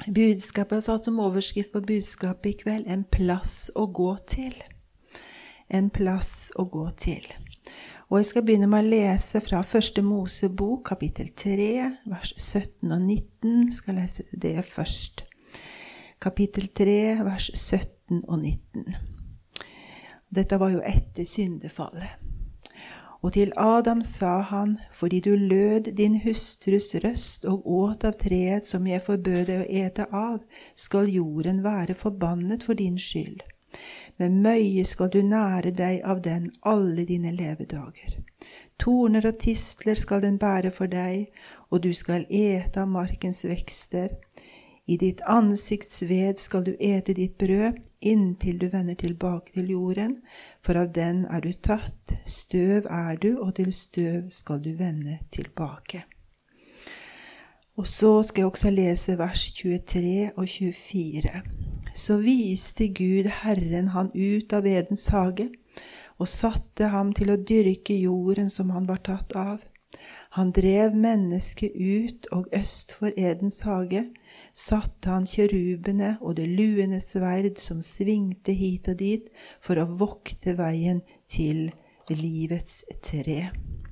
Budskapet har satt som overskrift på budskapet I kveld, en plass å gå til. En plass å gå til. Og jeg skal begynne med å lese fra Første Mosebok, kapittel 3, vers 17 og 19. Jeg skal lese det først. Kapittel 3, vers 17 og 19. Dette var jo etter syndefallet. Og til Adam sa han, fordi du lød din hustrus røst og åt av treet som jeg forbød deg å ete av, skal jorden være forbannet for din skyld. Med møye skal du nære deg av den alle dine levedager. Torner og tistler skal den bære for deg, og du skal ete av markens vekster. I ditt ansiktsved skal du ete ditt brød, inntil du vender tilbake til jorden, for av den du tatt, støv du, og til støv skal du vende tilbake. Og så skal jeg også lese vers 23 og 24. Så viste Gud Herren han ut av Edens hage, og satte ham til å dyrke jorden som han var tatt av. Han drev mennesket ut, og øst for Edens hage satte han kjerubene og det luende sverd som svingte hit og dit for å vokte veien til livets tre.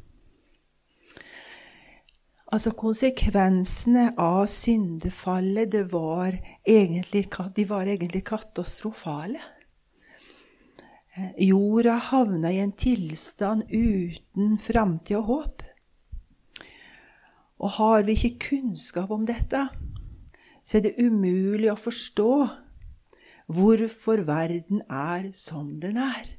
Altså konsekvensene av syndefallet, de var egentlig katastrofale. Jorda havna I en tilstand uten fremtid og håp. Og har vi ikke kunnskap om dette, så det umulig å forstå hvorfor verden som den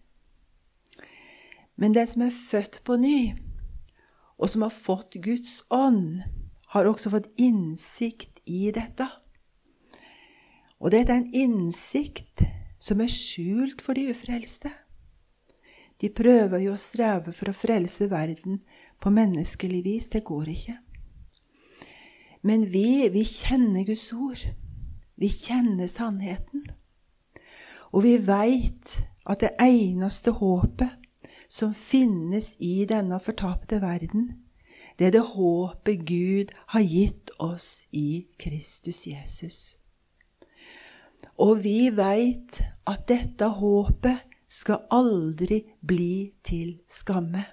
Men den som født på ny, og som har fått Guds ånd, har også fått innsikt I dette. Og dette en innsikt som skjult for de ufrelste. De prøver jo å streve for å frelse verden på menneskelig vis, det går ikke. Men vi kjenner Guds ord. Vi kjenner sannheten. Og vi vet at det eneste håpet som finnes I denne fortapte verden, det det håpet Gud har gitt oss I Kristus Jesus. Og vi vet at dette håpet skal aldri bli til skamme.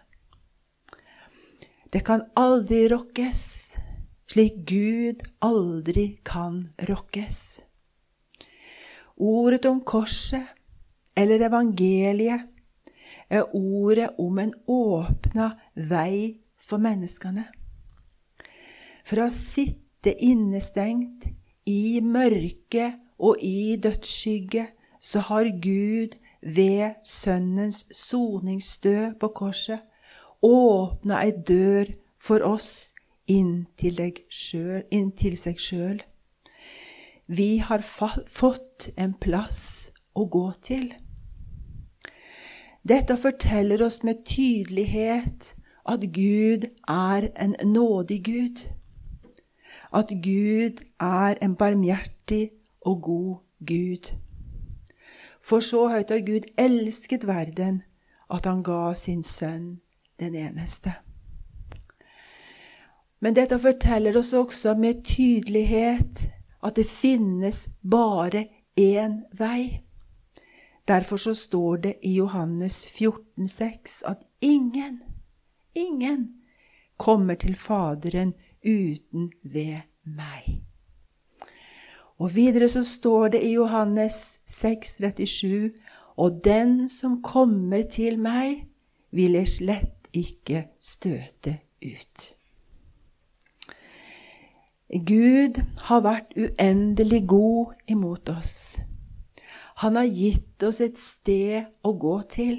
Det kan aldri rokkes, slik Gud aldri kan rokkes. Ordet om korset, eller evangeliet, ordet om en åpna vei for menneskene. Fra å sitte innestengt I mørke og I dødsskygge, så har Gud ved sønnens soningsdød på korset åpna en dør for oss inntil seg selv. Vi har fått en plass å gå til. Dette forteller oss med tydelighet at Gud en nådig Gud. At Gud en barmhjertig og god Gud. For så høyt har Gud elsket verden, at han ga sin sønn den eneste. Men dette forteller oss også med tydelighet at det finnes bare en vei. Derfor så står det I Johannes 14,6 at ingen kommer til Faderen uten ved meg. Og videre så står det I Johannes 6,37, og den som kommer til meg, vil jeg slett ikke støte ut. Gud har vært uendelig god imot oss. Han har gitt oss et sted å gå til.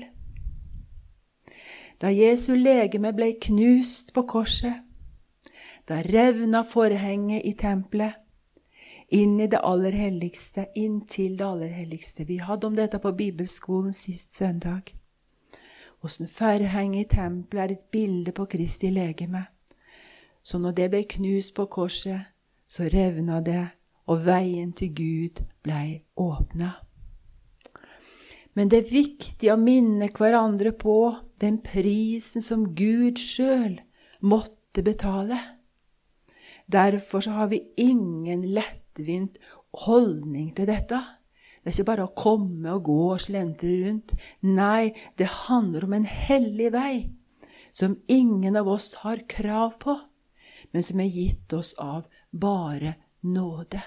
Da Jesu legeme ble knust på korset, da revna forhenget I tempelet, inn til det aller helligste. Vi hadde om dette på bibelskolen sist søndag. Hvordan forhenget I tempelet et bilde på Kristi legeme. Så når det ble knust på korset, så revna det, og veien til Gud ble åpnet. Men det viktig å minne hverandre på den prisen som Gud selv måtte betale. Derfor så har vi ingen lettvint holdning til dette. Det ikke bare å komme og gå og slentre rundt. Nei, det handler om en hellig vei, som ingen av oss har krav på, men som er gitt oss av bare nåde.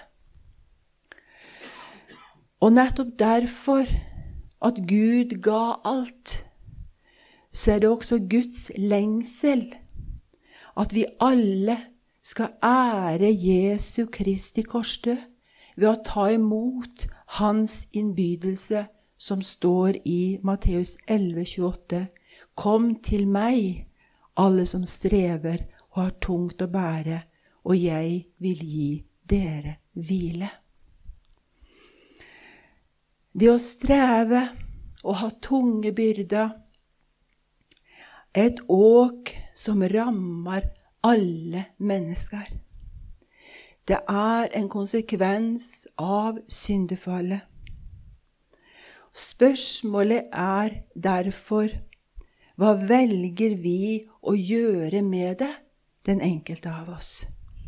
Og nettopp derfor at Gud ga alt, så er det også Guds lengsel at vi alle skal ære Jesu Kristi korsdød ved å ta imot hans innbydelse som står i Matteus 11:28. Kom til meg, alle som strever og har tungt å bære, og jeg vil gi dere hvile. Det å streve og ha tunge byrder er et åk som rammer alle mennesker. Det er en konsekvens av syndefallet. Spørsmålet er derfor, hva velger vi å gjøre med det, den enkelte av oss?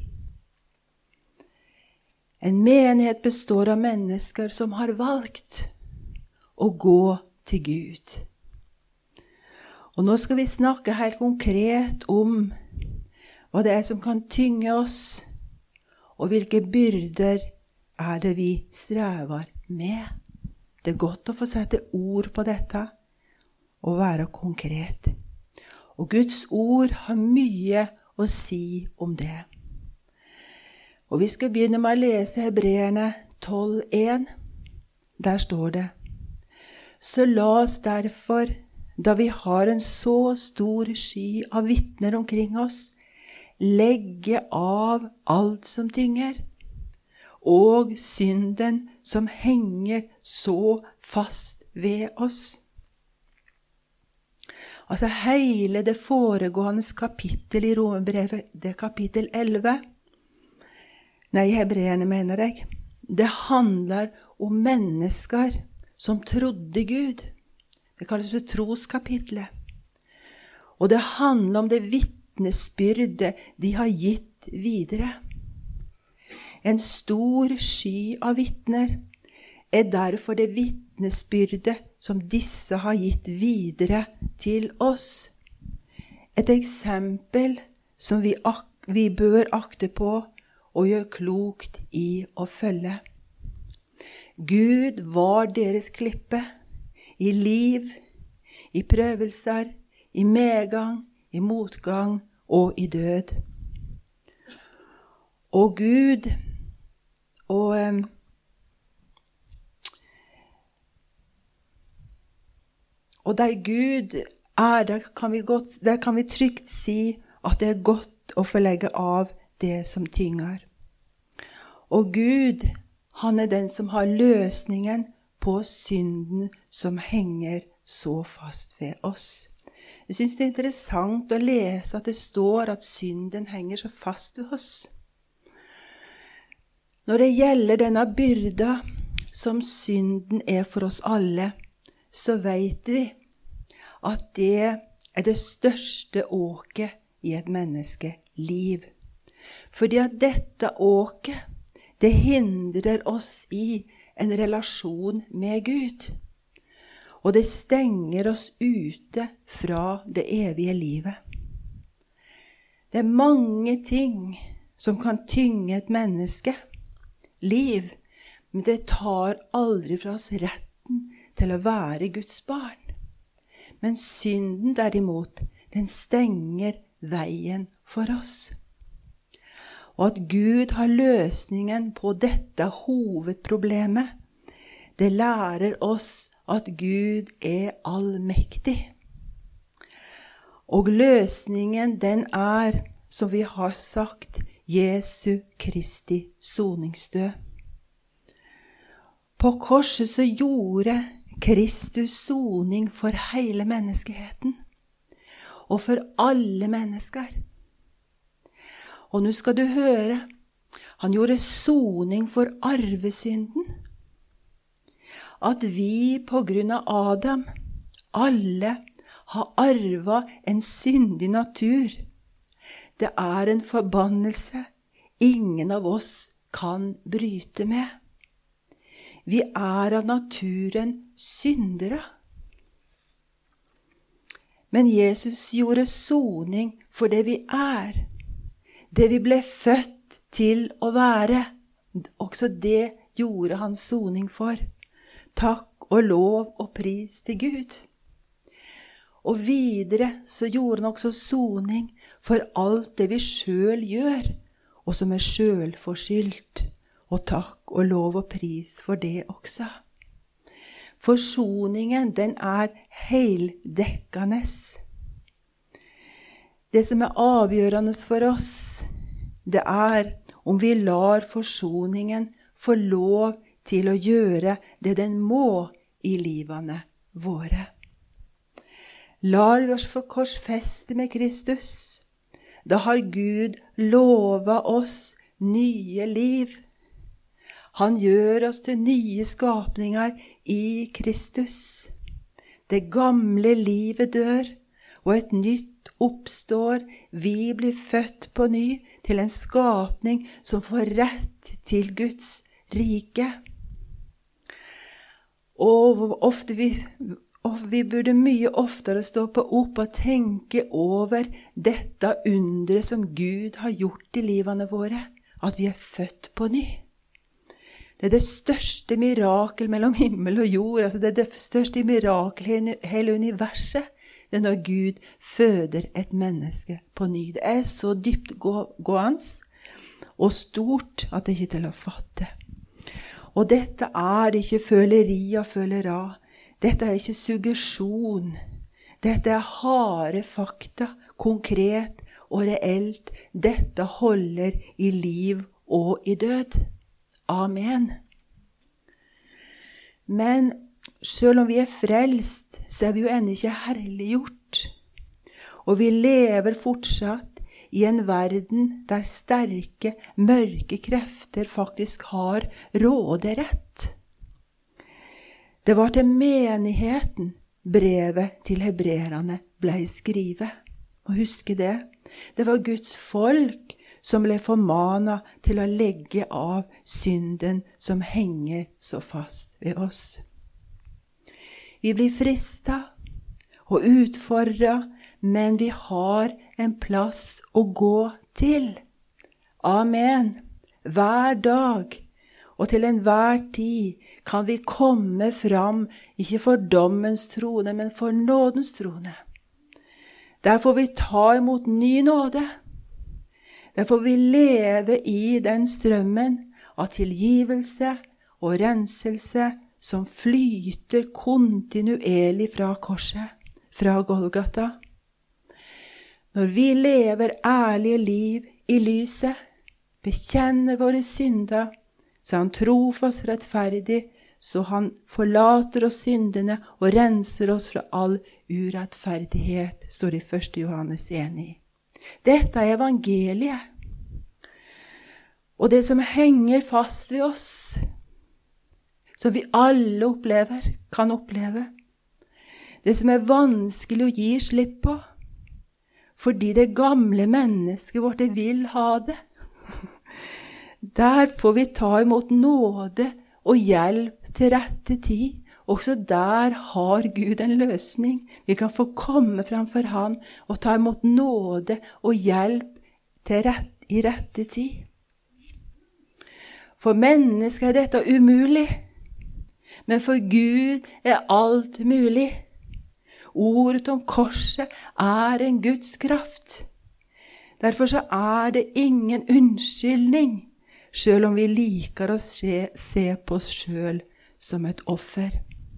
En menighet består av mennesker som har valgt å gå til Gud. Og nå skal vi snakke helt konkret om hva det er som kan tynge oss, og hvilke byrder er det vi strever med. Det er godt å få sette ord på dette og være konkret. Og Guds ord har mye å si om det. Og vi skal begynne med å lese Hebreerne 12:1. Der står det: Så la oss derfor, da vi har en så stor sky av vitner omkring oss, legge av alt som tynger, og synden som henger så fast ved oss. Altså hele det foregående kapittel i Romerbrevet, det er kapittel 11. Nei, Hebreerne mener jeg. Det handler om mennesker som trodde Gud. Det kalles for troskapitlet. Og det handler om det vitnesbyrdet de har gitt videre. En stor sky av vitner er derfor det vitnesbyrdet som disse har gitt videre til oss. Et eksempel som vi bør akte på og gjøre klokt i å følge. Gud var deres klippe i liv, i prøvelser, i medgang, i motgang og i død. Og Gud, og der Gud er, der kan vi trygt si at det er godt å få legge av det som tynger. Og Gud, han er den som har løsningen på synden som henger så fast ved oss. Jeg synes det er interessant å lese at det står at synden henger så fast ved oss. Når det gjelder denne byrda som synden er for oss alle, så vet vi at det er det største åket i et menneskeliv. Fordi at dette åket, det hindrer oss i en relasjon med Gud. Og det stenger oss ute fra det evige livet. Det er mange ting som kan tynge et menneske liv, men det tar aldri fra oss retten til å være Guds barn. Men synden derimot, den stenger veien for oss. Og at Gud har løsningen på dette hovedproblemet, det lærer oss at Gud er allmektig. Og løsningen den er, som vi har sagt, Jesu Kristi soningsdød. På korset så gjorde Kristus soning for hele menneskeheten, og for alle mennesker. Og nå skal du høre, han gjorde soning for arvesynden. At vi på grunn av Adam, alle har arvet en syndig natur. Det er en forbannelse ingen av oss kan bryte med. Vi er av naturen syndere. Men Jesus gjorde soning for det vi er, det vi ble født til å være. Også det gjorde han soning for. Takk og lov og pris til Gud. Og videre så gjorde han også soning for alt det vi selv gjør, og som er selvforskyldt. Og takk og lov og pris for det også. Forsoningen, den er heldekkende. Det som er avgjørende for oss, det er om vi lar forsoningen få lov til å gjøre det den må i livene våre. Lar vi oss få korsfeste med Kristus, da har Gud lovet oss nye liv. Han gjør oss til nye skapninger i Kristus. Det gamle livet dør, og et nytt oppstår. Vi blir født på ny til en skapning som får rett til Guds rike. Og vi burde mye oftere stoppe opp og tenke over dette undre som Gud har gjort i livene våre, at vi er født på ny. Det er det største mirakel mellom himmel og jord. Altså det er det største mirakel i hele universet. Det er når Gud føder et menneske på ny. Det er så dyptgående og stort at det ikke er til å fatte. Og dette er ikke føleri og følera. Dette er ikke suggesjon. Dette er harde fakta, konkret og reelt. Dette holder i liv og i død. Amen. Men selv om vi er frelst, så er vi jo ennå ikke herliggjort. Og vi lever fortsatt i en verden der sterke, mørke krefter faktisk har råderett. Det var til menigheten brevet til hebreerne ble skrevet. Og husk det. Det var Guds folk som ble formanet til å legge av synden som henger så fast ved oss. Vi blir fristet og utfordret, men vi har en plass å gå til. Amen. Hver dag og til enhver tid kan vi komme fram, ikke for dommens trone, men for nådens trone. Der får vi ta imot ny nåde. Der får vi leve i den strømmen av tilgivelse og renselse som flyter kontinuerlig fra korset, fra Golgata. Når vi lever ærlige liv i lyset, bekjenner våre synder, så han trofast rettferdig, så han forlater oss syndene og renser oss fra all urettferdighet, står det i 1. Johannes 1. Dette er evangeliet. Og det som henger fast ved oss, som vi alle opplever, kan oppleve. Det som er vanskelig å gi slipp på, fordi det gamle mennesket vårt vil ha det. Der får vi ta imot nåde og hjelp til rette tid. Også der har Gud en løsning. Vi kan få komme framfor Han og ta imot nåde og hjelp i rette tid. For mennesker er dette umulig, men for Gud er alt mulig. Ordet om korset er en Guds kraft. Derfor så er det ingen unnskyldning, selv om vi liker å se på oss selv som et offer.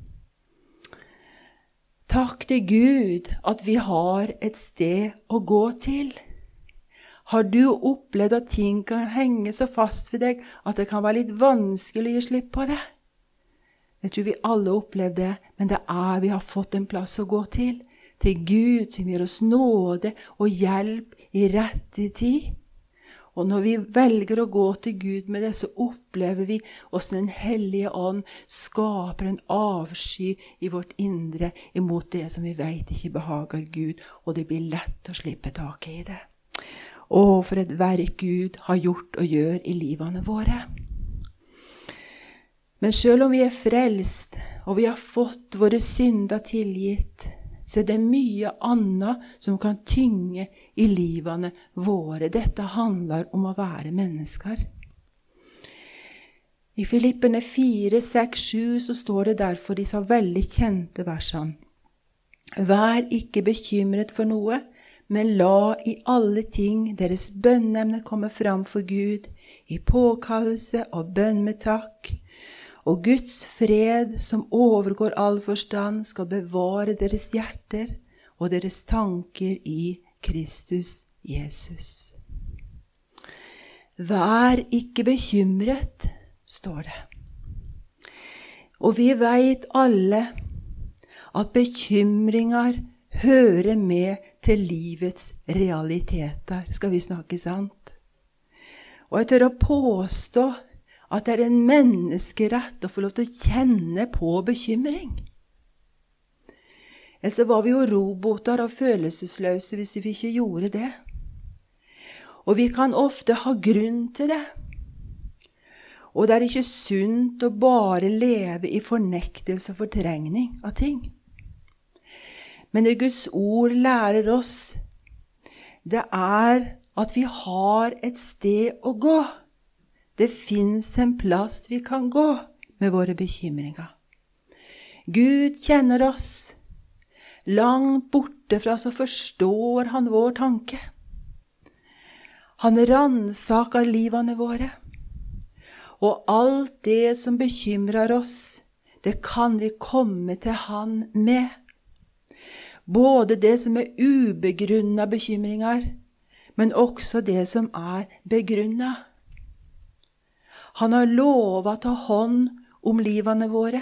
Takk til Gud at vi har et sted å gå til. Har du opplevd at ting kan henge så fast ved deg at det kan være litt vanskelig å gi slipp på det? Jeg tror vi alle opplevde det, men det er vi har fått en plass å gå til Gud som gir oss nåde og hjelp i rette tid. Og når vi velger å gå til Gud med det, så opplever vi hvordan Den hellige ånd skaper en avsky i vårt indre imot det som vi vet ikke behager Gud, og det blir lett å slippe taket i det. Å, for et verk Gud har gjort og gjør i livene våre. Men selv om vi er frelst, og vi har fått våre synder tilgitt, så er det mye annet som kan tynge i livene våre. Dette handler om å være mennesker. I Filipperne 4, 6, 7 så står det derfor disse veldig kjente versene. Vær ikke bekymret for noe, men la i alle ting deres bønneemne komme fram for Gud, i påkallelse og bønn med takk. Og Guds fred, som overgår all forstand, skal bevare deres hjerter og deres tanker i Kristus Jesus. Vær ikke bekymret, står det. Og vi vet alle at bekymringer hører med til livets realiteter. Skal vi snakke sant? Og jeg tør å påstå at det er en menneskerett å få lov til å kjenne på bekymring. Ellers var vi jo roboter og følelsesløse hvis vi ikke gjorde det. Og vi kan ofte ha grunn til det. Og det er ikke sunt å bare leve i fornektelse og fortrengning av ting. Men det Guds ord lærer oss, det er at vi har et sted å gå. Det finnes en plass vi kan gå med våre bekymringer. Gud kjenner oss. Langt borte fra så forstår han vår tanke. Han ransaker livene våre. Og alt det som bekymrer oss, det kan vi komme til han med. Både det som er ubegrunnet bekymringer, men også det som er begrunnet. Han har lovet å ta hånd om livene våre.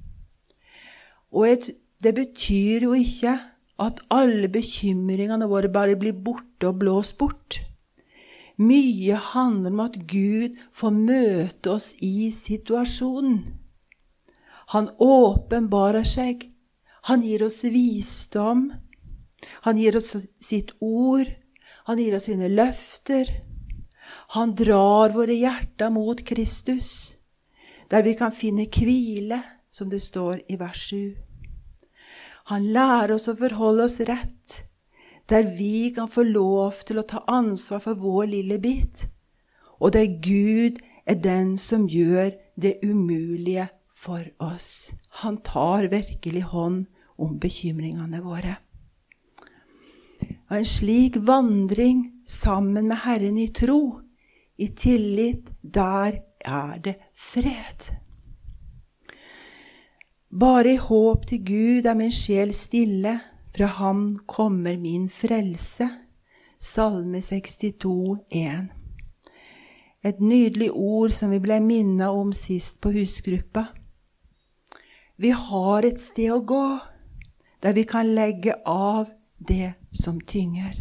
Og det betyr jo ikke at alle bekymringene våre bare blir borte og blåst bort. Mye handler om at Gud får møte oss i situasjonen. Han åpenbarer seg. Han gir oss visdom. Han gir oss sitt ord. Han gir oss sine løfter. Han drar våre hjerter mot Kristus, der vi kan finne hvile, som det står i vers 7. Han lærer oss å forholde oss rett, der vi kan få lov til å ta ansvar for vår lille bit, og der Gud er den som gjør det umulige for oss. Han tar virkelig hånd om bekymringene våre. Og en slik vandring sammen med Herren i tro, i tillit, der er det fred. Bare i håp til Gud er min sjel stille, fra ham kommer min frelse. Salme 62, 1. Et nydelig ord som vi ble minnet om sist på husgruppa. Vi har et sted å gå, der vi kan legge av det som tynger.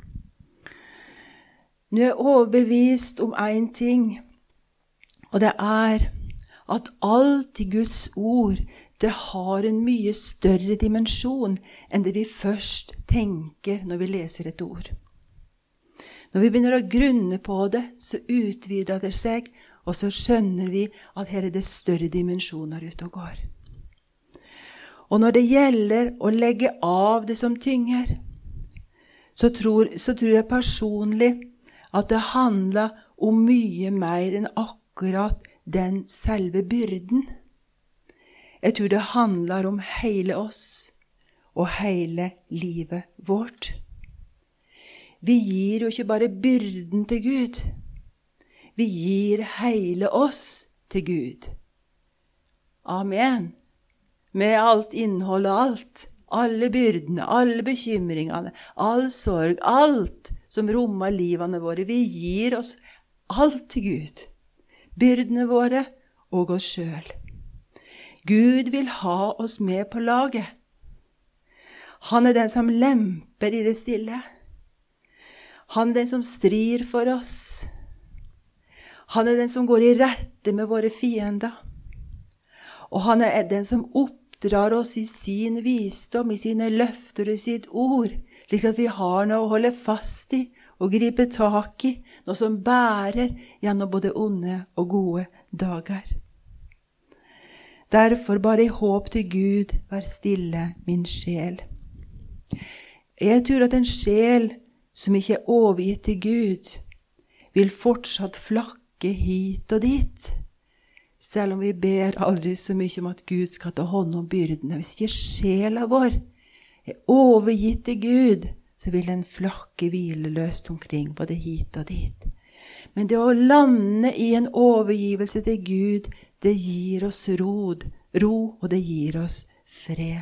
Nå er jeg overbevist om en ting, og det er at alt i Guds ord, det har en mye større dimensjon enn det vi først tenker når vi leser et ord. Når vi begynner å grunne på det, så utvider det seg, og så skjønner vi at her er det større dimensjoner ute og går. Og når det gjelder å legge av det som tynger, så tror jeg personlig at det handler om mye mer enn akkurat den selve byrden. Jeg tror det handler om hele oss og hele livet vårt. Vi gir jo ikke bare byrden til Gud. Vi gir hele oss til Gud. Amen. Med alt innhold og alt. Alle byrdene, alle bekymringene, all sorg, alt som rommer livene våre. Vi gir oss alt til Gud. Byrdene våre og oss selv. Gud vil ha oss med på laget. Han er den som lemper i det stille. Han er den som strir for oss. Han er den som går i rette med våre fiender. Og han er den som oppdrar oss i sin visdom, i sine løfter og i sitt ord, slik at vi har noe å holde fast i og gripe tak i, noe som bærer gjennom både onde og gode dager. Derfor bare i håp til Gud, vær stille min sjel. Jeg tror at en sjel som ikke er overgitt til Gud, vil fortsatt flakke hit og dit, selv om vi ber aldri så mye om at Gud skal ta hånd om byrdene. Hvis ikke sjela vår er overgitt til Gud, så vil den flakke hvileløst omkring både hit og dit. Men det å lande i en overgivelse til Gud, det gir oss ro, og det gir oss fred.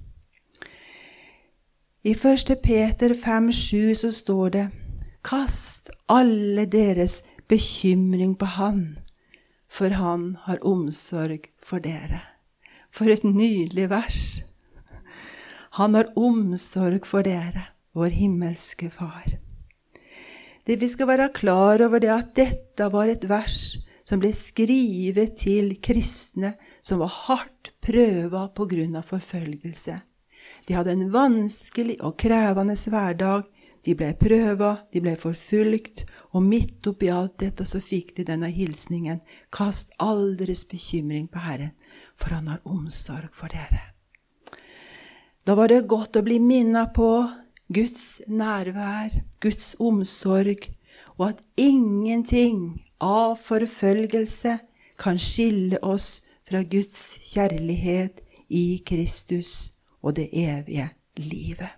I 1. Peter 5:7 så står det: Kast alle deres bekymring på Han, for Han har omsorg for dere. For et nydelig vers. Han har omsorg for dere, vår himmelske Far. Det vi skal være klar over det at dette var et vers som ble skrivet til kristne som var hardt prøvet på grunn av forfølgelse. De hadde en vanskelig og krevende hverdag. De ble prøvet, de ble forfulgt, og midt oppi alt dette så fikk de denne hilsningen: Kast all deres bekymring på Herren, for Han har omsorg for dere. Da var det godt å bli minnet på Guds nærvær, Guds omsorg, og at ingenting av forfølgelse kan skille oss fra Guds kjærlighet i Kristus og det evige livet.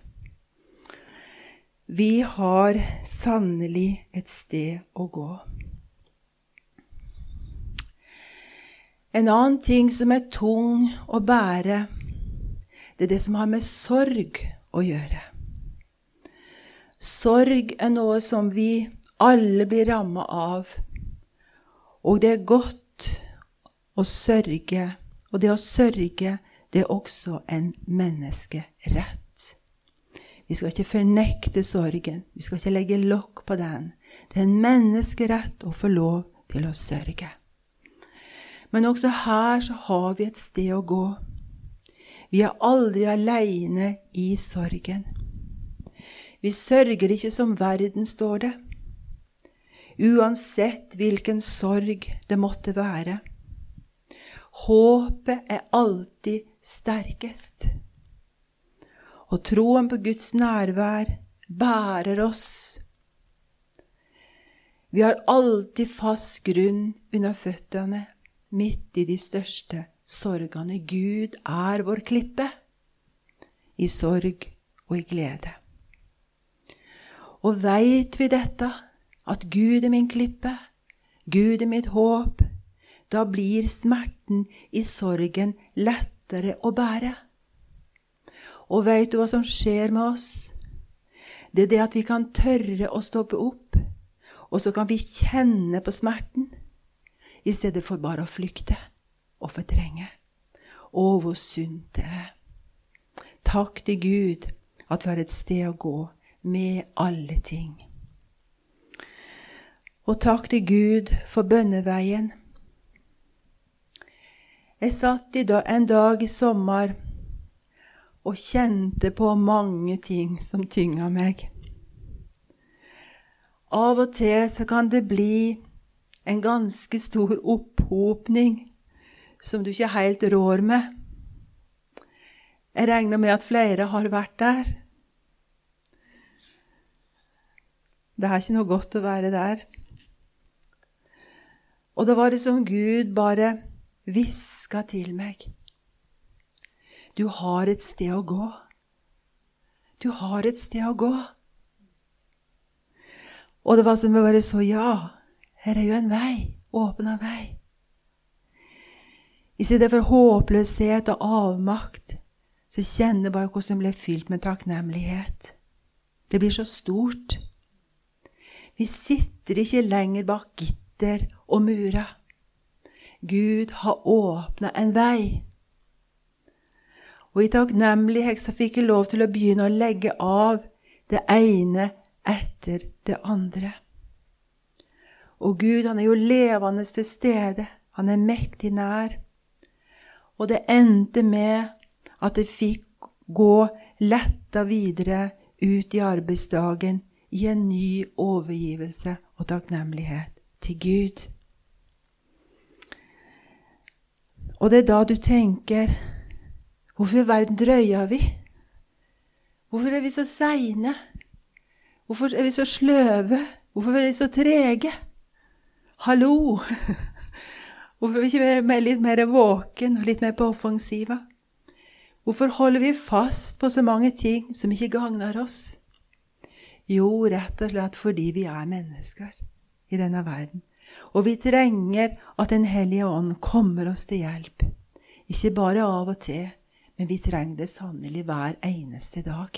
Vi har sannelig et sted å gå. En annen ting som er tung å bære, det er det som har med sorg å gjøre. Sorg er noe som vi alle blir rammet av, og det er godt å sørge, og det å sørge, det er også en menneskerett. Vi skal ikke fornekte sorgen. Vi skal ikke legge lokk på den. Det er en menneskerett å få lov til å sørge. Men også her så har vi et sted å gå. Vi er aldri alene i sorgen. Vi sørger ikke som verden, står det. Uansett hvilken sorg det måtte være. Håpet er alltid sterkest. Og troen på Guds nærvær bærer oss. Vi har alltid fast grunn under føttene, midt i de største sorgene. Gud er vår klippe, i sorg og i glede. Og vet vi dette, at Gud er min klippe, Gud er mitt håp, da blir smerten i sorgen lettere å bære. Og vet du hva som skjer med oss? Det er det at vi kan tørre å stoppe opp, og så kan vi kjenne på smerten, i stedet for bare å flykte og fortrenge. Å, hvor sunt det er. Takk til Gud at vi har et sted å gå med alle ting. Og takk til Gud for bønneveien. Jeg satt en dag i sommer og kjente på mange ting som tynga meg. Av og til så kan det bli en ganske stor opphopning som du ikke helt rår med. Jeg regner med at flere har vært der. Det er ikke noe godt å være der. Og da var det som Gud bare hviska til meg. Du har et sted å gå. Du har et sted å gå. Og det var som å bare så, ja, her er jo en vei, åpna vei. I stedet for håpløshet og avmakt, så kjenner jeg bare hvordan jeg ble fylt med takknemlighet. Det blir så stort. Vi sitter ikke lenger bak gitter og murer. Gud har åpnet en vei. Og i takknemlighet så fikk jeg lov til å begynne å legge av det ene etter det andre. Og Gud, han er jo levende til stede. Han er mektig nær. Og det endte med at jeg fikk gå letta videre ut i arbeidsdagen i en ny overgivelse og takknemlighet til Gud. Og det er da du tenker, hvorfor i verden drøyer vi? Hvorfor er vi så seine? Hvorfor er vi så sløve? Hvorfor er vi så trege? Hallo! Hvorfor er vi ikke litt mer våken og litt mer på offensiva? Hvorfor holder vi fast på så mange ting som ikke gagner oss? Jo, rett og slett fordi vi er mennesker i denne verden. Og vi trenger at Den hellige ånd kommer oss til hjelp. Ikke bare av og til, men vi trenger det sannelig hver eneste dag.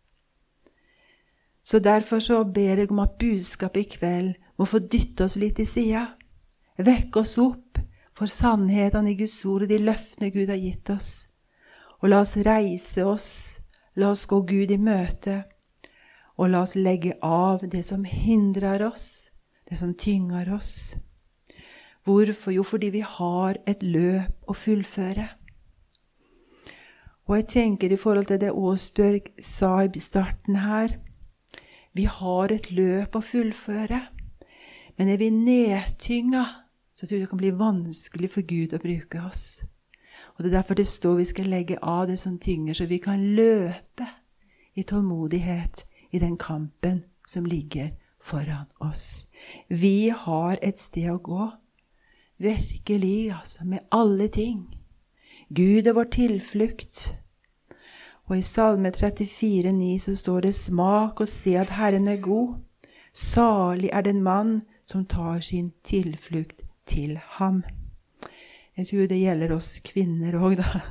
Så derfor så ber jeg om at budskapet i kveld må få dytte oss litt i siden. Vekke oss opp for sannheten i Guds ord og de løftene Gud har gitt oss. Og la oss reise oss, la oss gå Gud i møte, og la oss legge av det som hindrer oss, det som tynger oss. Hvorfor? Jo, fordi vi har et løp å fullføre. Og jeg tenker i forhold til det Åsbjørg sa i starten her, vi har et løp å fullføre, men er vi nedtynga, så tror jeg det kan bli vanskelig for Gud å bruke oss. Og det er derfor det står vi skal legge av det som tynger, så vi kan løpe i tålmodighet i den kampen som ligger foran oss. Vi har et sted å gå, virkelig, altså, med alle ting. Gud er vår tilflukt. Og i Salme 34,9 så står det, smak og se at Herren er god. Salig er den mann som tar sin tilflukt til ham. Jeg tror det gjelder oss kvinner også da.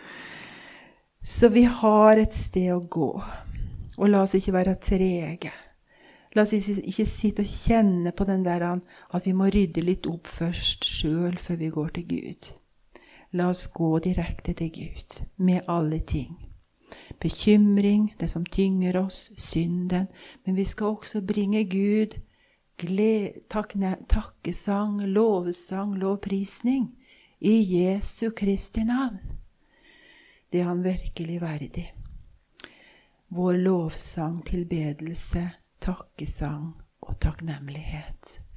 Så vi har et sted å gå. Og la oss ikke være trege. La oss ikke sitte og kjenne på den der at vi må rydde litt opp først selv før vi går til Gud. La oss gå direkte til Gud med alle ting. Bekymring, det som tynger oss, synden. Men vi skal også bringe Gud takkesang, lovsang, lovprisning i Jesu Kristi navn. Det er han virkelig verdig. Vår lovsang, tilbedelse, takkesang og takknemlighet.